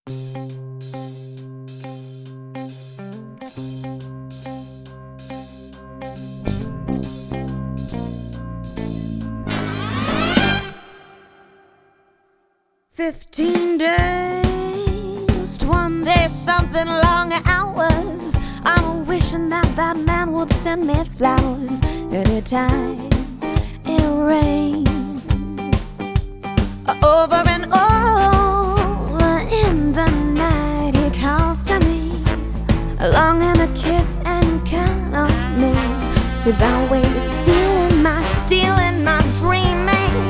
15 days to one day, something longer hours. I'm wishing that that man would send me flowers anytime it rains. Over and over in the night, he calls to me, longing to kiss and count on me. He's always stealing my dreaming.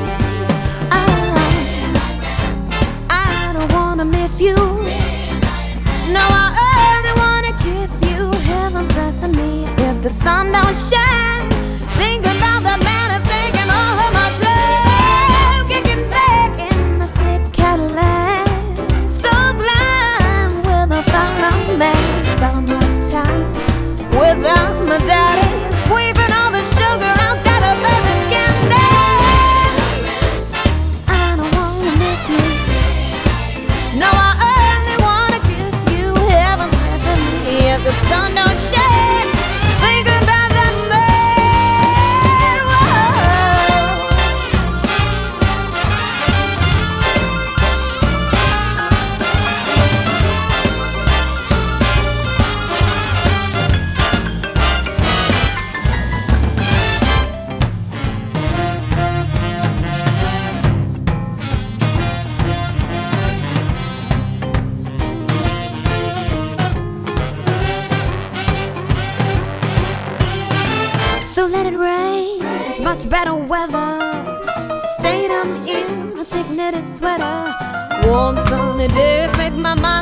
I don't wanna miss you. No, I only wanna kiss you. Heaven's blessing me if the sun don't shine. Think about the man who's taking all of my time, kicking back in the slick Cadillac, so blind with a thought of me. Summertime without my daddy, squeezing all the sugar out that a baby's candy. I don't wanna miss you. No, I only wanna kiss you. Heaven's blessing me if the sun don't shine. Think about that man. Whoa. So let it rain, it's much better weather. Stayed I'm in a thick knitted sweater. Warm sunny days make my mind